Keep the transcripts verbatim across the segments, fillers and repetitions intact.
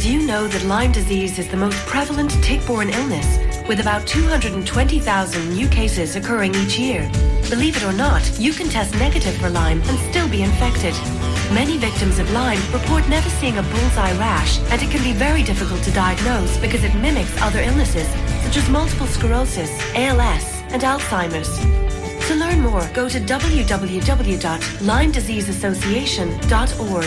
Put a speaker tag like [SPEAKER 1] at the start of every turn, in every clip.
[SPEAKER 1] Did you know that Lyme disease is the most prevalent tick-borne illness, with about two hundred twenty thousand new cases occurring each year? Believe it or not, you can test negative for Lyme and still be infected. Many victims of Lyme report never seeing a bullseye rash, and it can be very difficult to diagnose because it mimics other illnesses, such as multiple sclerosis, A L S, and Alzheimer's. To learn more, go to w w w dot lyme disease association dot org.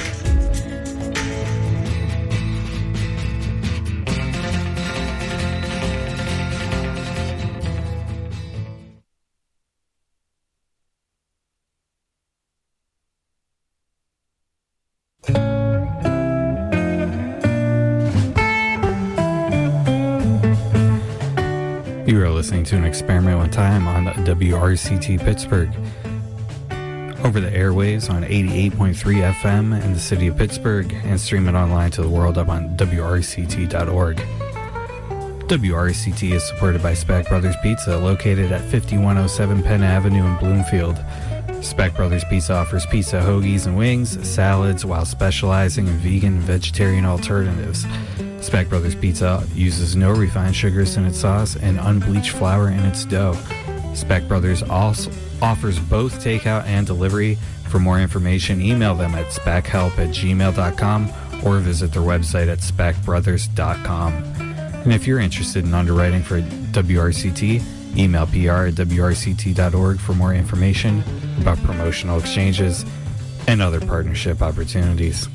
[SPEAKER 2] You are listening to an experiment one time on W R C T Pittsburgh. Over the airwaves on eighty-eight point three F M in the city of Pittsburgh, and stream it online to the world up on W R C T dot org. W R C T is supported by Speck Brothers Pizza, located at fifty-one oh seven Penn Avenue in Bloomfield. Speck Brothers Pizza offers pizza, hoagies, and wings, salads, while specializing in vegan and vegetarian alternatives. Speck Brothers Pizza uses no refined sugars in its sauce and unbleached flour in its dough. Speck Brothers also offers both takeout and delivery. For more information, email them at speckhelp at gmail dot com or visit their website at speck brothers dot com. And if you're interested in underwriting for W R C T, email P R at W R C T dot org for more information about promotional exchanges and other partnership opportunities.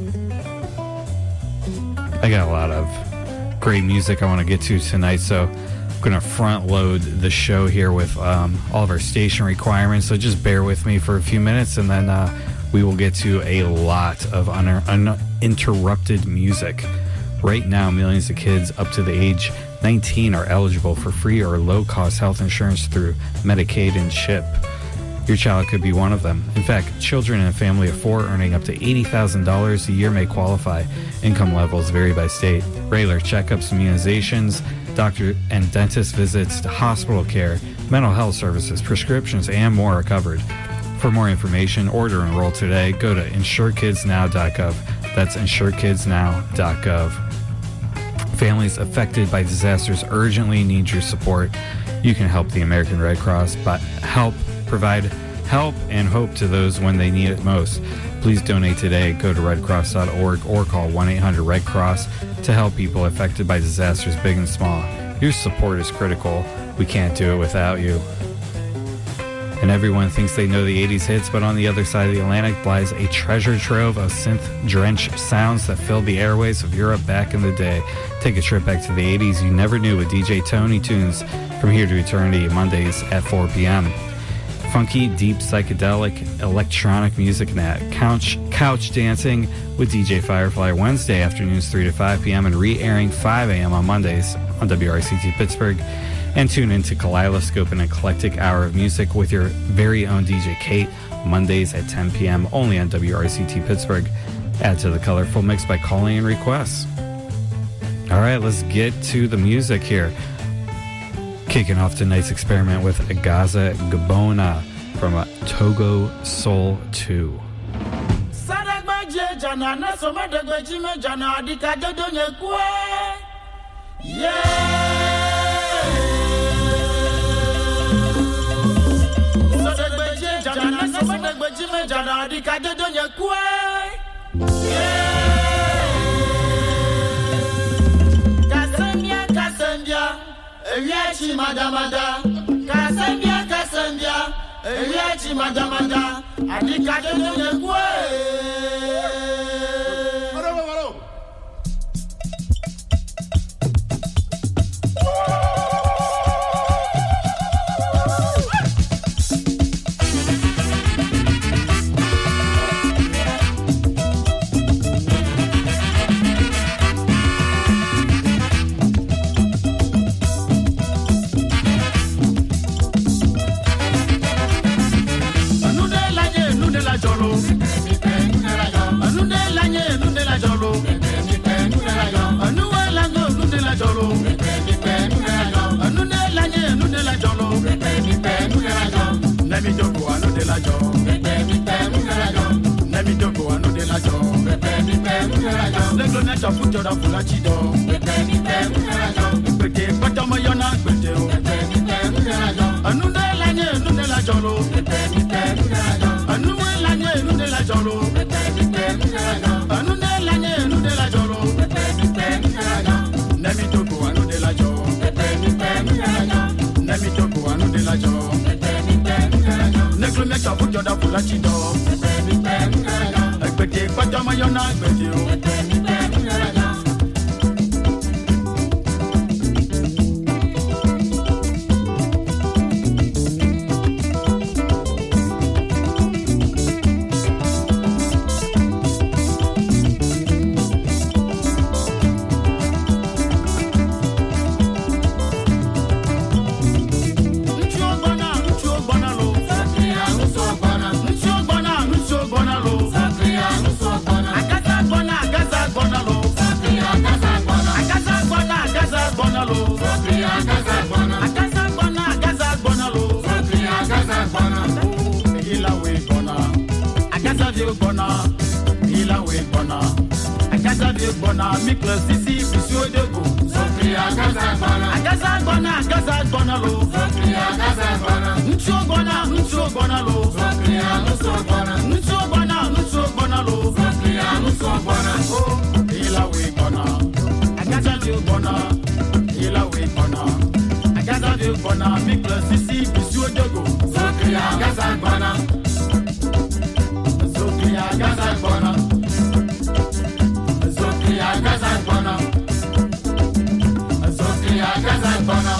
[SPEAKER 2] I got a lot of great music I want to get to tonight, so I'm going to front load the show here with um, all of our station requirements, so just bear with me for a few minutes, and then uh, we will get to a lot of un- uninterrupted music. Right now, millions of kids up to the age nineteen are eligible for free or low-cost health insurance through Medicaid and CHIP. Your child could be one of them. In fact, children in a family of four earning up to eighty thousand dollars a year may qualify. Income levels vary by state. Regular checkups, immunizations, doctor and dentist visits, hospital care, mental health services, prescriptions, and more are covered. For more information or to enroll today, go to insure kids now dot gov. That's insure kids now dot gov. Families affected by disasters urgently need your support. You can help the American Red Cross, but help provide help and hope to those when they need it most. Please donate today. Go to red cross dot org or call one eight hundred red cross to help people affected by disasters big and small. Your support is critical. We can't do it without you. And everyone thinks they know the eighties hits, but on the other side of the Atlantic lies a treasure trove of synth-drenched sounds that filled the airways of Europe back in the day. Take a trip back to the eighties you never knew with D J Tony Tunes from here to eternity, Mondays at four p.m. Funky, deep, psychedelic, electronic music night. Couch, couch dancing with D J Firefly Wednesday afternoons three to five p.m. and re-airing five a.m. on Mondays on W R C T Pittsburgh. And tune into Kaleidoscope, an eclectic hour of music with your very own D J Kate, Mondays at ten p.m. only on W R C T Pittsburgh. Add to the colorful mix by calling in requests. All right, let's get to the music here. Kicking off tonight's experiment with Agaza Gabona from uh, Togo Soul two.
[SPEAKER 3] Eliachi madamada, kasambia kasambia, Eliachi madamada, adika de de kwe. Maro maro. Jolo, mẹ́ta fújọ́ da fúlá ti dọ̀. Gbẹ̀gbẹ̀ ní tẹ̀ ń tẹ̀ àjọ. Gbẹ̀gbẹ̀ pátọ́mọ yọ̀nà gbẹ̀dẹ̀ o. Gbẹ̀gbẹ̀ ní tẹ̀ ń tẹ̀ àjọ. Ànúndé lanyé ènúndé lajọ lo. Gbẹ̀gbẹ̀ ní tẹ̀ ń tẹ̀ àjọ. Ànúwé lanyé ènúndé lajọ lo. Gbẹ̀gbẹ̀ ní tẹ̀ ń tẹ̀ àjọ. Ànúndé lanyé ènúndé lajọ lo. Gbẹ̀gbẹ̀ ní tẹ̀ ń tẹ̀ àjọ. Nẹ́mi tókò ànúndé lajọ. Gbẹ̀gbẹ̀ ní tẹ̀ ń tẹ̀ àjọ. Nẹ́mi tókò ànúndé lajọ. Gbẹ̀gbẹ̀ ní tẹ̀ ń tẹ̀ àjọ. Nẹ́kúrú mẹ́ta fújọ́ da fúlá ti dọ̀. Gbẹ̀gbẹ̀ ní tẹ̀ ń tẹ̀ àjọ. Gbẹ̀gbẹ̀ pátọ́mọ yọ̀nà gbẹ̀dẹ̀ o. Gbẹ̀gbẹ̀ ní tẹ̀ ń tẹ̀ àjọ. Mikle sisi bisio dego. Sokri agaza gbana. Agaza gbana, agaza gbana lo. Sokri agaza gbana. Ncho gbana, ncho gbana lo. Sokri anuso gbana. Ncho gbana, ncho gbana lo. Sokri anuso gbana. Oh, ila we gbana. Agaza di gbana. Ila we gbana. Agaza di gbana. Mikle sisi bisio dego. Sokri agaza gbana. Sokri agaza gbana. Agaza gbana. Sokri agaza gbana.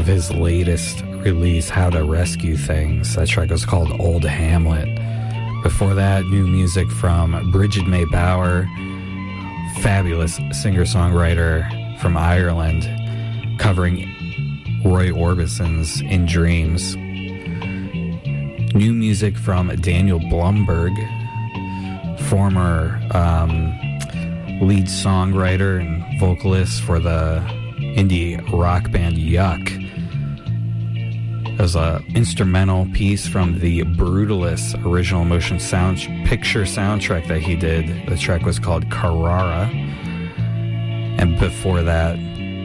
[SPEAKER 2] of his latest release, How to Rescue Things. That track was called Old Hamlet. Before that, new music from Bridget May Bower, fabulous singer-songwriter from Ireland, covering Roy Orbison's In Dreams. New music from Daniel Blumberg, former um, lead songwriter and vocalist for the indie rock band Yuck. It was an instrumental piece from the Brutalist original motion sound picture soundtrack that he did. The track was called Carrara. And before that,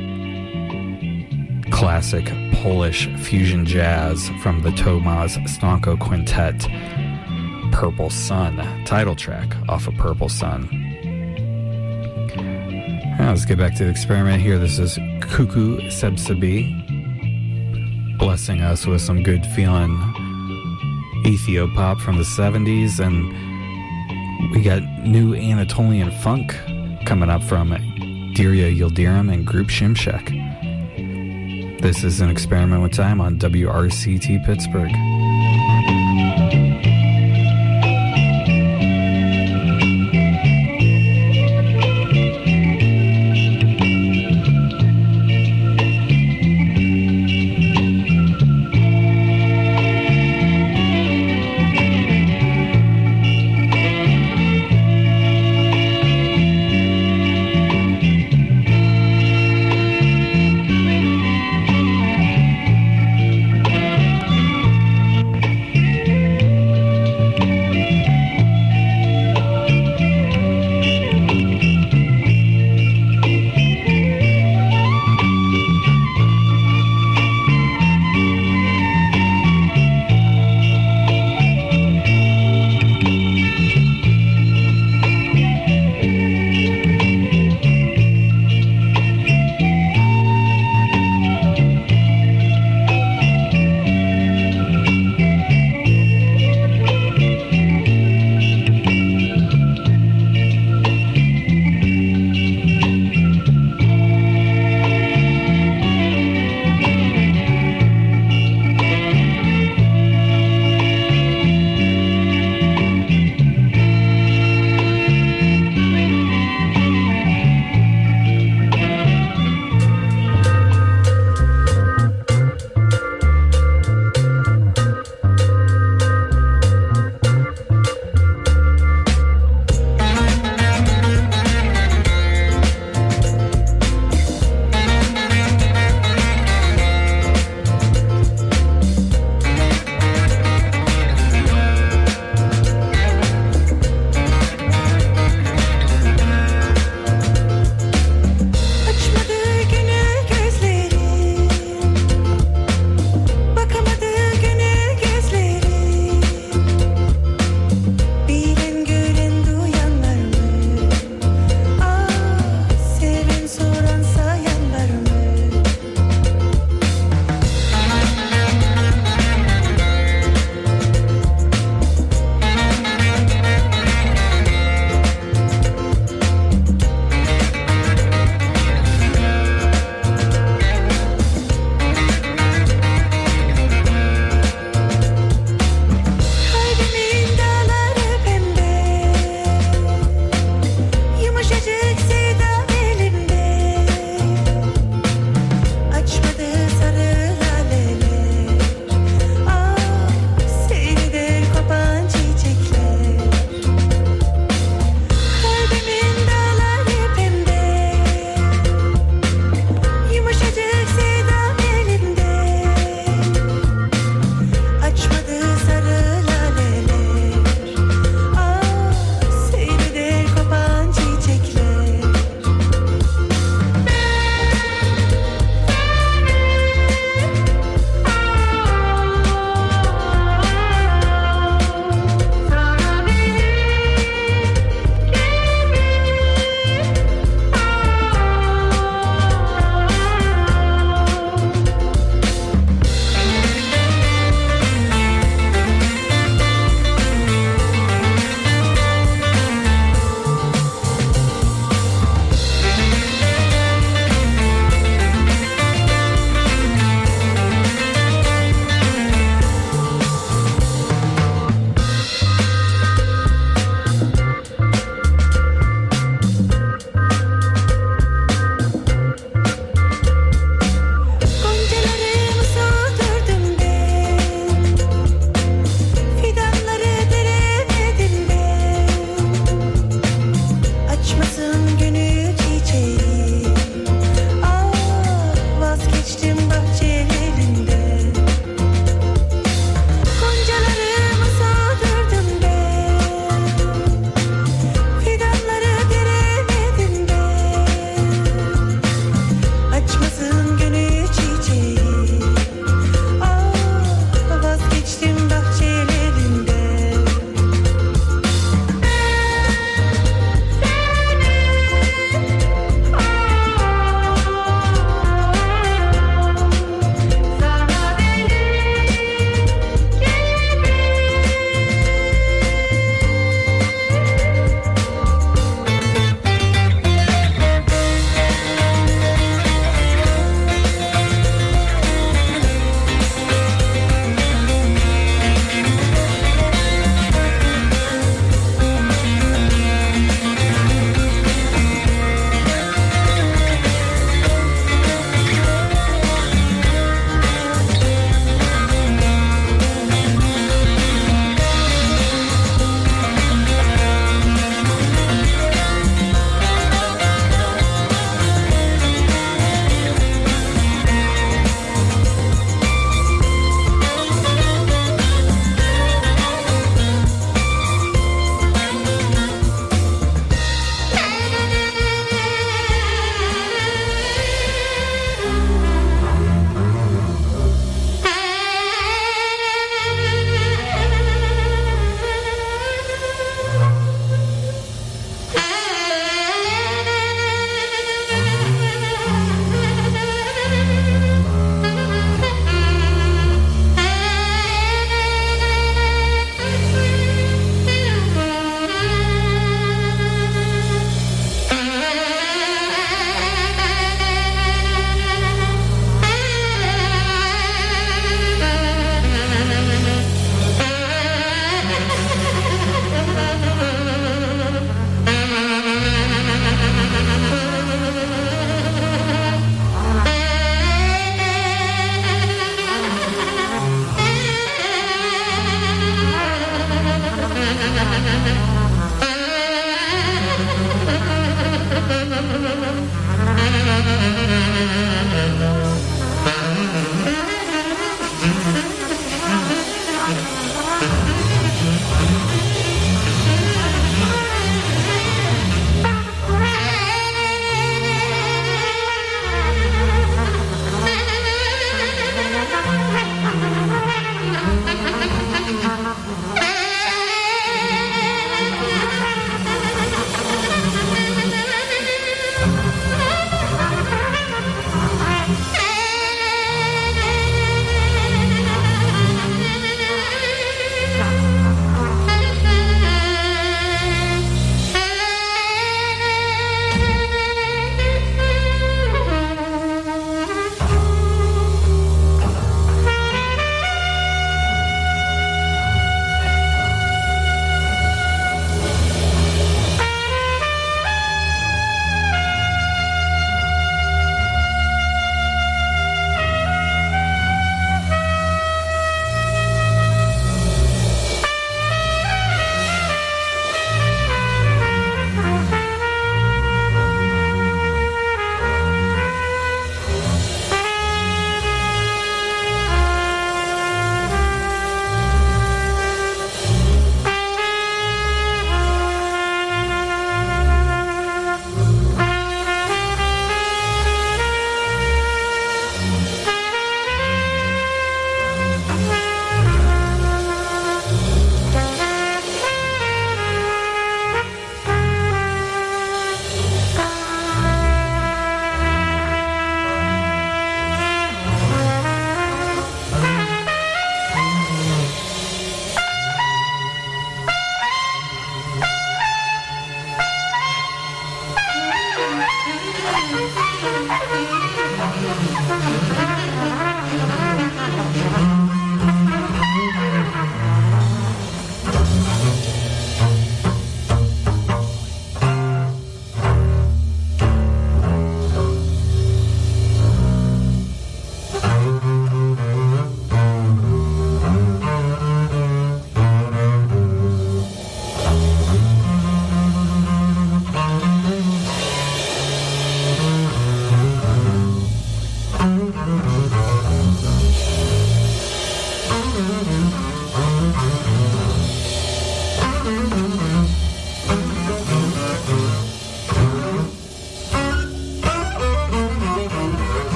[SPEAKER 2] classic Polish fusion jazz from the Tomasz Stanko Quintet, Purple Sun, title track off of Purple Sun. Now let's get back to the experiment here. This is Kuku Sebsebi, blessing us with some good feeling Ethiopop from the seventies, and we got new Anatolian funk coming up from Dirya Yildirim and Group Shimshek. This is an experiment with time on W R C T Pittsburgh.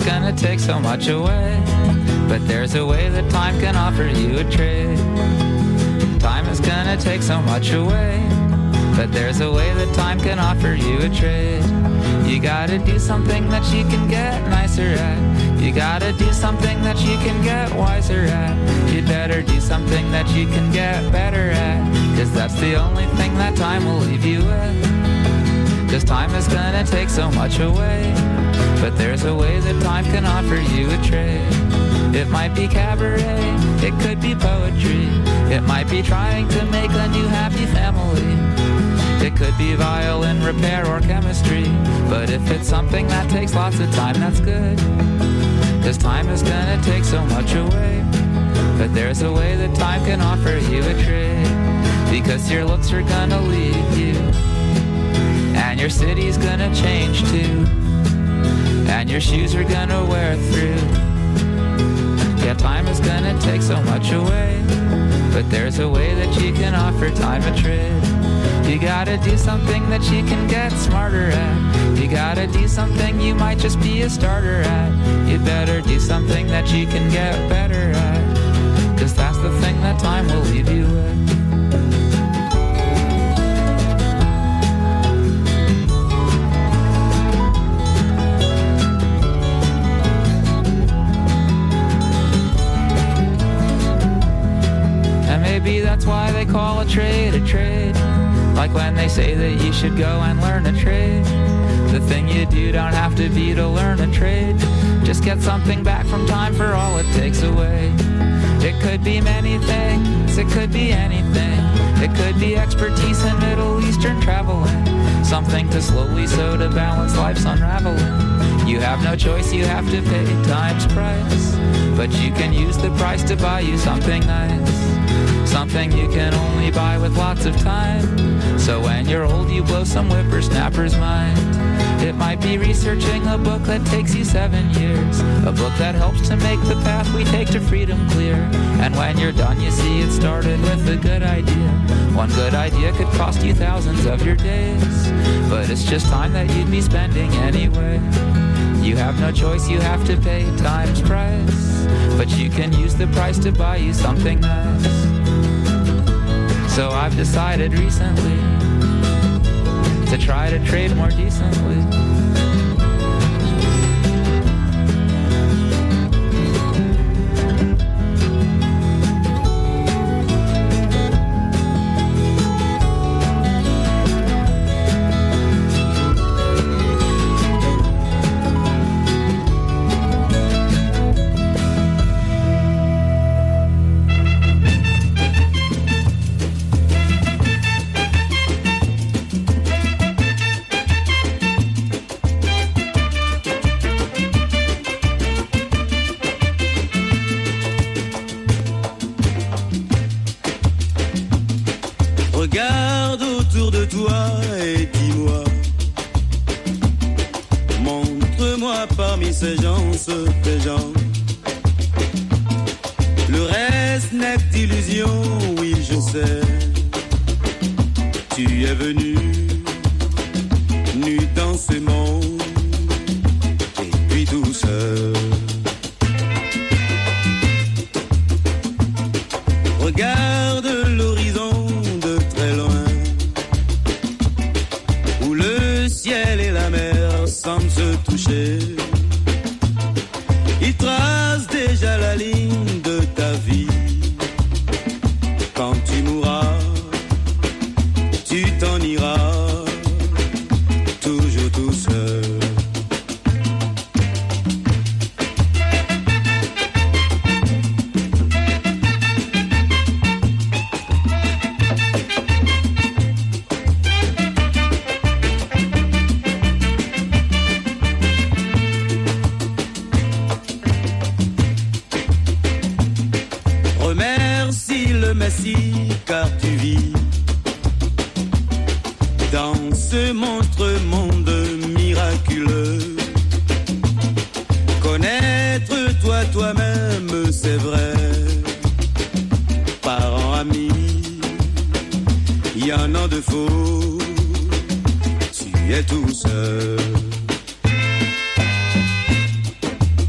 [SPEAKER 4] gonna take so much away, but there's a way that time can offer you a trade. Time is gonna take so much away, but there's a way that time can offer you a trade. You gotta do something that you can get nicer at. You gotta do something that you can get wiser at. You'd better do something that you can get better at, cause that's the only thing that time will leave you with. Cause time is gonna take so much away, but there's a way that time can offer you a trade. It might be cabaret, it could be poetry, it might be trying to make a new happy family. It could be violin repair or chemistry, but if it's something that takes lots of time, that's good. Cause time is gonna take so much away, but there's a way that time can offer you a trade. Because your looks are gonna leave you, and your city's gonna change too, and your shoes are gonna wear through. Yeah, time is gonna take so much away, but there's a way that you can offer time a trade. You gotta do something that you can get smarter at. You gotta do something you might just be a starter at. You better do something that you can get better at, cause that's the thing that time will leave you with. And maybe that's why they call a trade a trade. Like when they say that you should go and learn a trade. The thing you do don't have to be to learn a trade. Just get something back from time for all it takes away. It could be many things, it could be anything. It could be expertise in Middle Eastern traveling, something to slowly sew to balance life's unraveling. You have no choice, you have to pay time's price, but you can use the price to buy you something nice, something you can only buy with lots of time. So when you're old you blow some whippersnapper's mind. It might be researching a book that takes you seven years, a book that helps to make the path we take to freedom clear. And when you're done you see it started with a good idea. One good idea could cost you thousands of your days, but it's just time that you'd be spending anyway. You have no choice, you have to pay time's price, but you can use the price to buy you something nice. So I've decided recently to try to trade more decently.
[SPEAKER 5] ces gens, tes gens. Le reste n'est qu'illusion, oui je sais. Tu es venu, nu dans ce monde, et puis tout seul. Regarde l'horizon de très loin, où le ciel et la mer semblent se toucher. Il trace déjà la ligne de ta vie. Quand tu mourras, tu t'en iras, toujours tout seul. Messie, car tu vis dans ce montre monde miraculeux. Connaître toi toi-même, c'est vrai. Parents, amis, il y en a de faux. Tu es tout seul.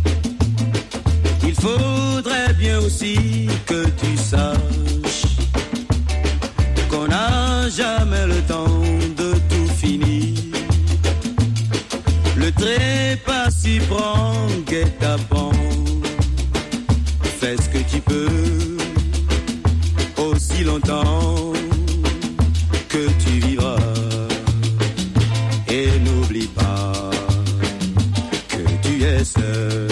[SPEAKER 5] que tu saches qu'on n'a jamais le temps de tout finir. Le trépas s'y prend, guet-apens. Fais ce que tu peux, aussi longtemps que tu vivras. Et n'oublie pas que tu es seul.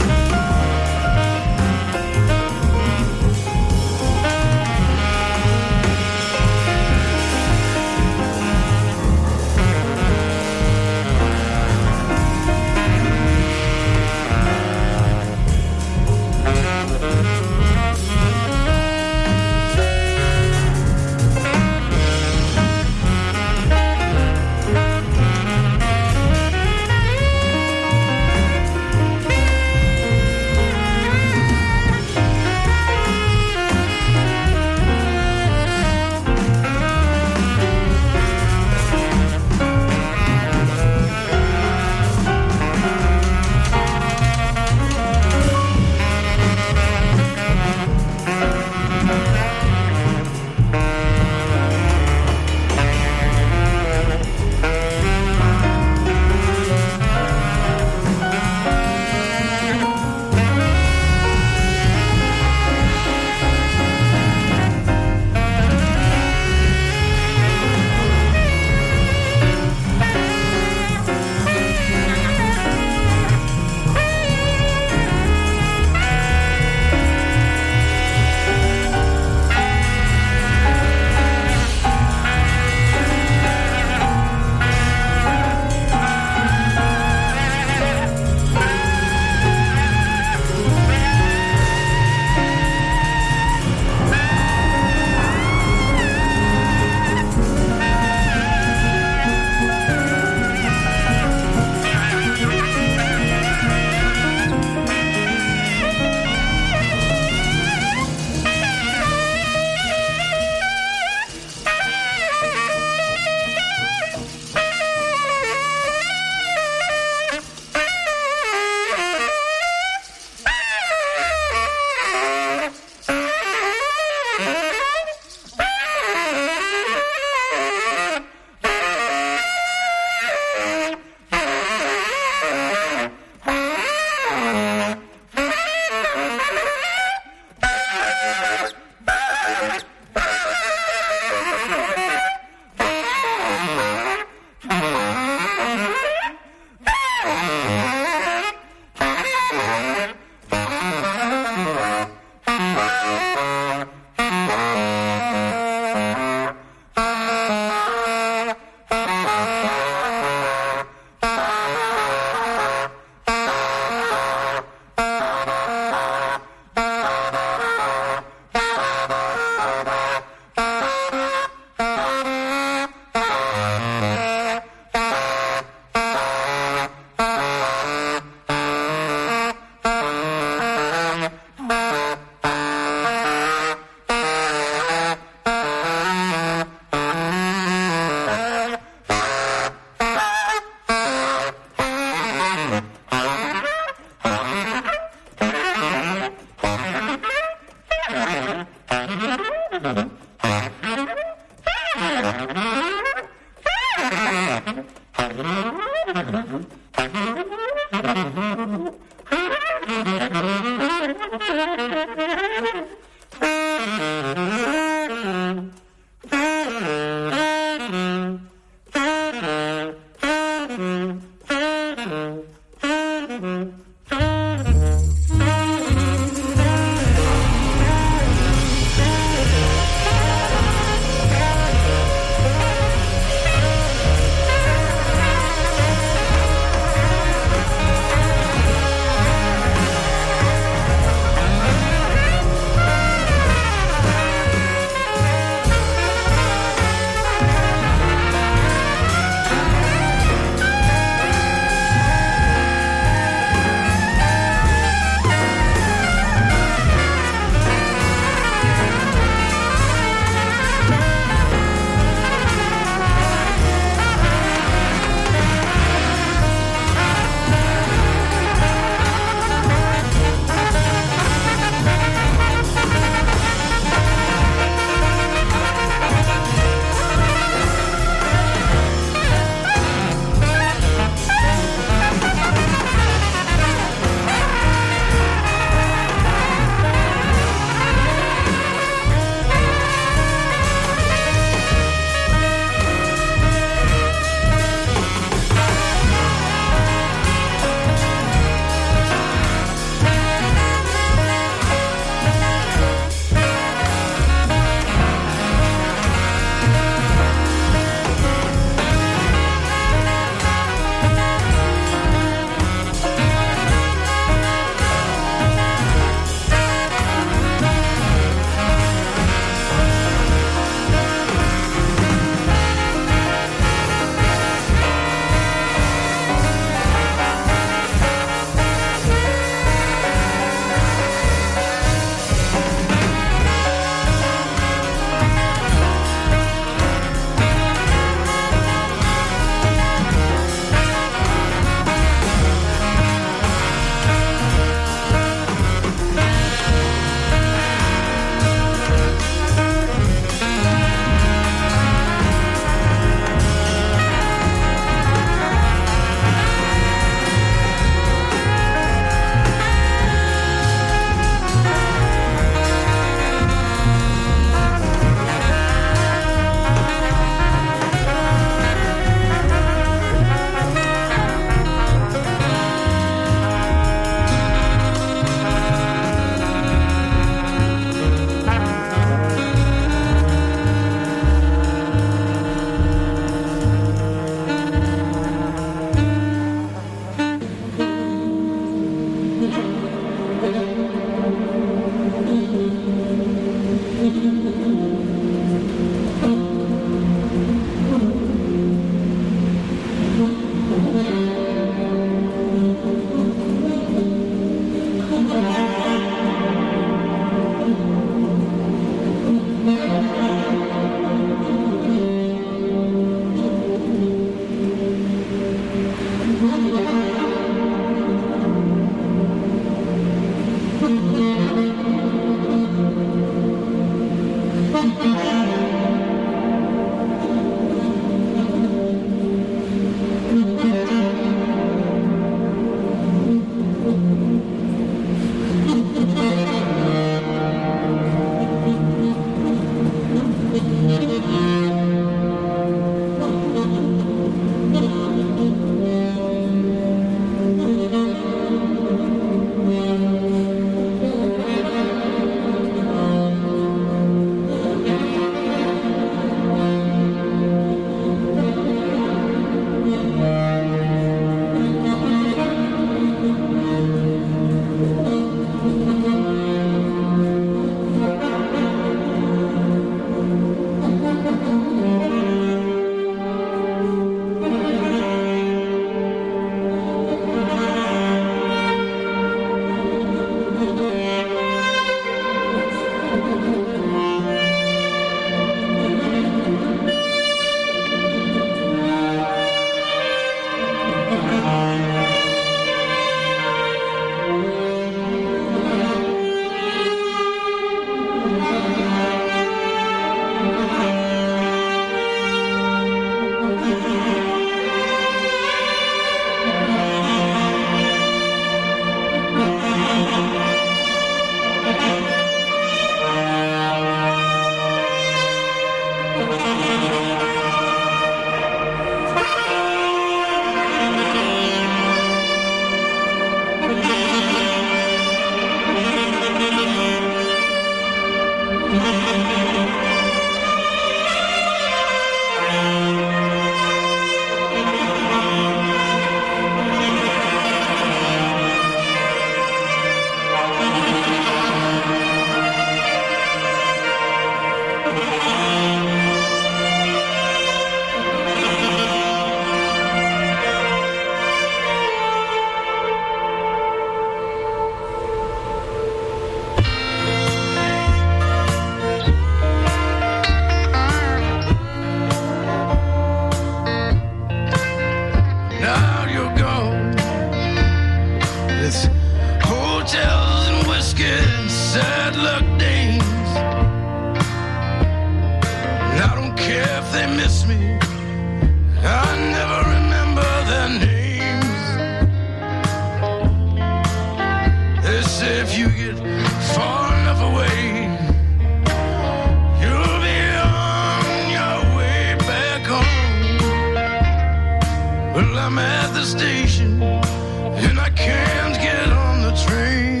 [SPEAKER 6] I'm at the station and I can't get on the train.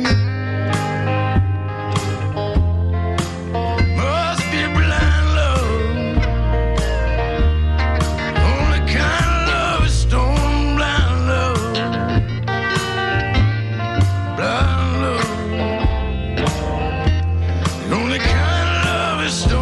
[SPEAKER 6] Must be blind love. Only kind of love is stone blind love. Blind love. The only kind of love is stone.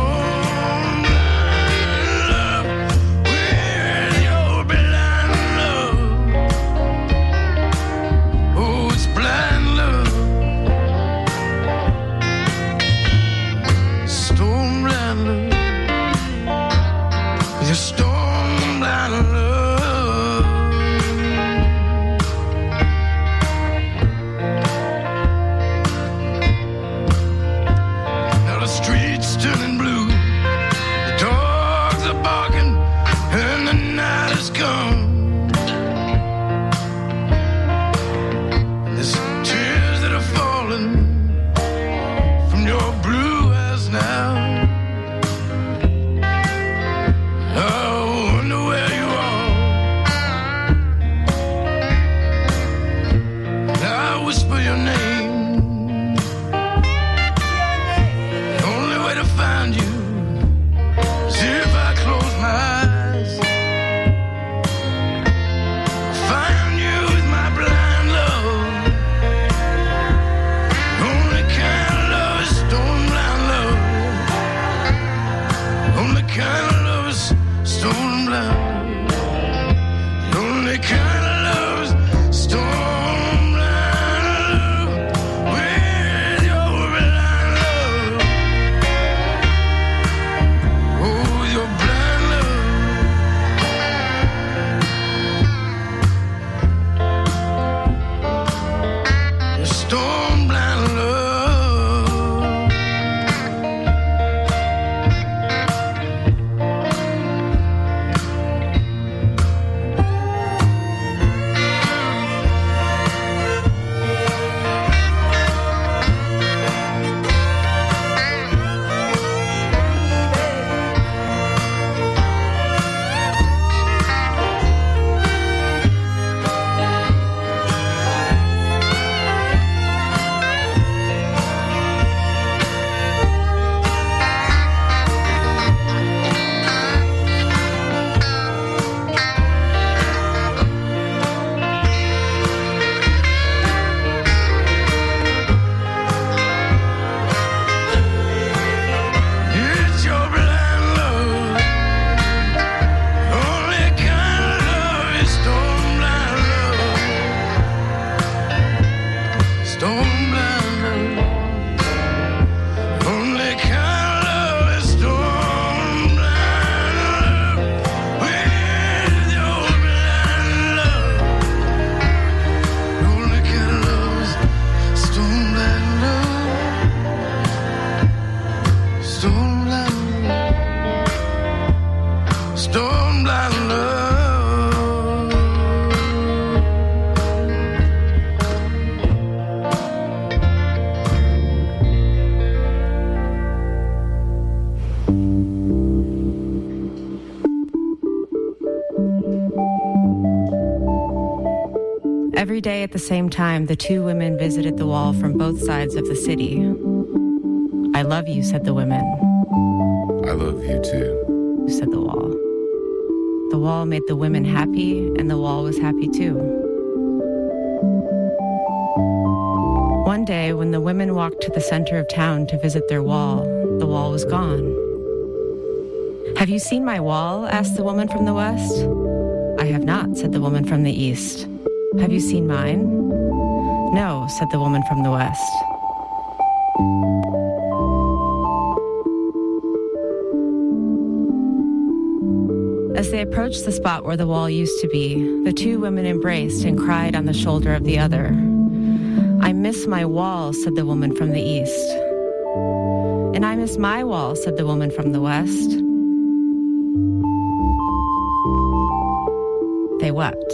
[SPEAKER 7] Every day at the same time, the two women visited the wall from both sides of the city. I love you, said the women.
[SPEAKER 8] I love you too,
[SPEAKER 7] said the wall. The wall made the women happy, and the wall was happy too. One day, when the women walked to the center of town to visit their wall, the wall was gone. Have you seen my wall? Asked the woman from the west. I have not, said the woman from the east. Have you seen mine? No, said the woman from the west. As they approached the spot where the wall used to be, the two women embraced and cried on the shoulder of the other. I miss my wall, said the woman from the east. And I miss my wall, said the woman from the west. They wept.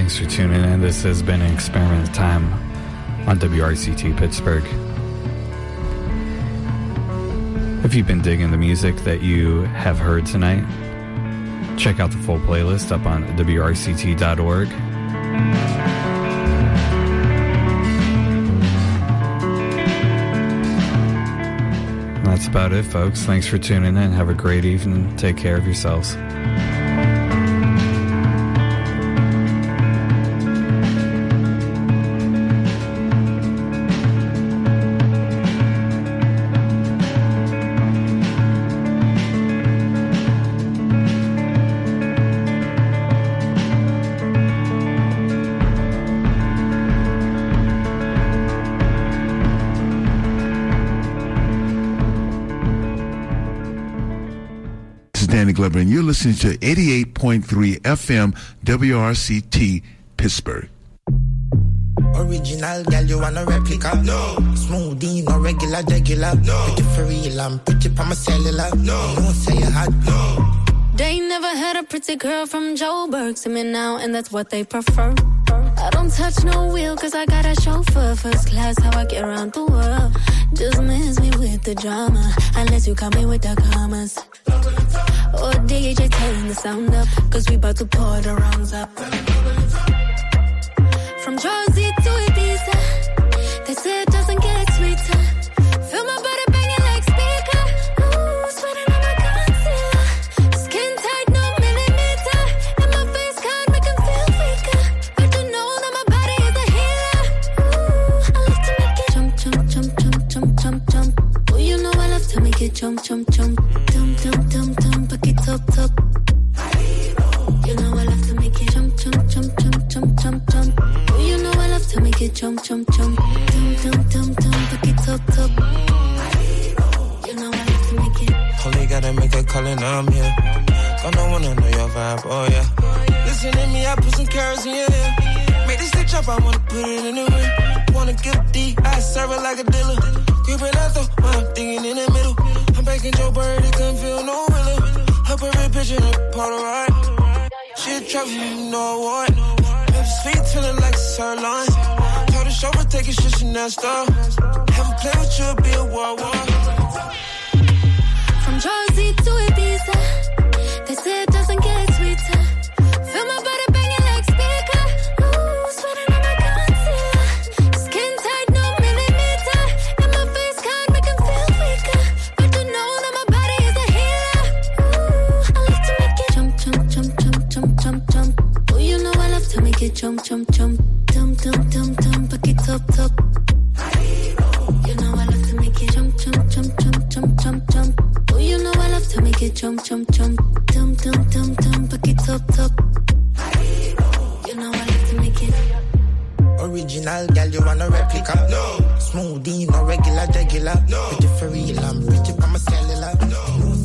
[SPEAKER 2] Thanks for tuning in. This has been an Experiment of Time on W R C T Pittsburgh. If you've been digging the music that you have heard tonight, check out the full playlist up on W R C T dot org. That's about it, folks. Thanks for tuning in. Have a great evening. Take care of yourselves.
[SPEAKER 9] Glover, and you're listening to eighty-eight point three F M W R C T Pittsburgh.
[SPEAKER 10] Original girl, you want a replica? No. Smoothie, no regular, regular. No. Pretty for real, I'm pretty pa my cellular. No. You won't say you hot. No.
[SPEAKER 11] They never had a pretty girl from Joburg to me now, and that's what they prefer. I don't touch no wheel, cause I got a chauffeur. First class, how I get around the world. Just miss me with the drama, unless you come in with the commas. Or D J turn the sound up, cause we bout to pour the rounds up. From Jersey to Ibiza, they say it doesn't get sweeter. Feel my body banging like speaker. Ooh, sweating on my concealer. Skin tight, no millimeter. And my face can't make them feel weaker. But you know that my body is a healer. Ooh, I love to make it jump, jump, jump, jump, jump, jump, jump. Oh, you know I love to make it jump, jump, jump. Jump, jump, jump, jump, back it up, top. You know I love to make it jump, jump, jump, jump, jump, jump, jump. Oh, you know I love to make it jump, jump, jump. Jump, jump, jump, jump, back it up, top. You know I love to make it.
[SPEAKER 10] Holy gotta make a call and I'm here. Gonna wanna know your vibe, oh yeah. Listen to me, I put some carrots in your ear. Make this stitch up, I wanna put it in the ring. Wanna give D, I serve it like a dealer. Creeping out though, I'm thinking in the middle. I'm baking Joe Bird, it couldn't feel no realer. Her perfect picture, that Polaroid. She a trophy, you know what? Her sweet feeling like a sirloin. Told the chauffeur, take a shit, she nasty. Have a play with you, be a war war.
[SPEAKER 11] From Jersey to Ibiza, they say it doesn't get sweeter. Feel my body banging like speaker. Ooh, sweating on my concealer. Skin tight, no millimeter. And my face can't make them feel weaker. But you know that my body is a healer. Ooh, I love to make it jump, jump, jump, jump, jump, jump, jump. Oh, you know I love to make it jump, jump, jump. Jump, jump, jump, jump, back it up, top. You know I love to make it jump, jump, jump, jump, jump, jump, jump. Oh, you know I love to make it jump, jump, jump. Jump, jump, jump, jump, back it up, top. You know I love to make it.
[SPEAKER 10] Original girl, you want a replica? No. Smoothie, no regular, regular. No. Pretty for real, I'm pretty pa my cellular. No.